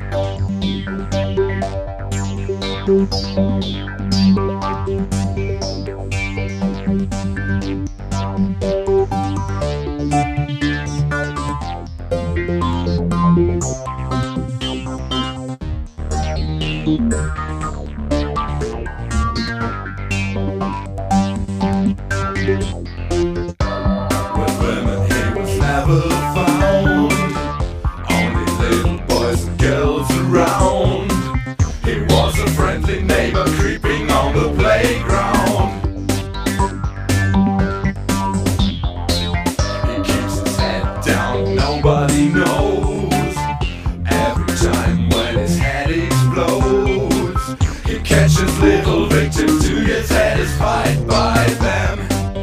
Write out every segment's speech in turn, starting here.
With women he was never found, only little boys and girls around. He was a friendly neighbor creeping on the playground. He keeps his head down, nobody knows. Every time when his head explodes, he catches little victims to get satisfied by them.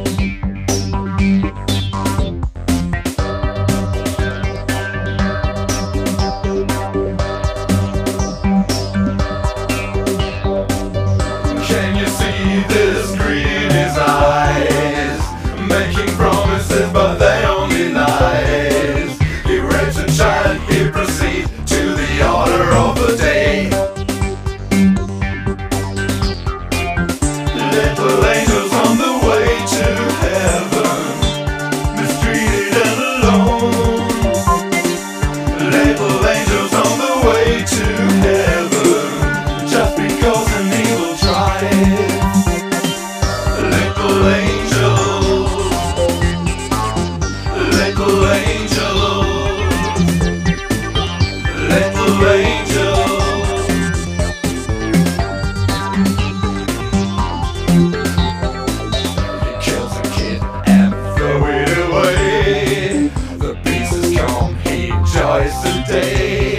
Can you see this greed in his eyes? Making promises but they only lies. He rapes a child, he proceeds to the order of the day. Little angels on the way to heaven, mistreated and alone. Little angels on the way to heaven, just because an evil drive. Little angels, little angels, little angels. He kills a kid and throws it away. The pieces come, he enjoys the day.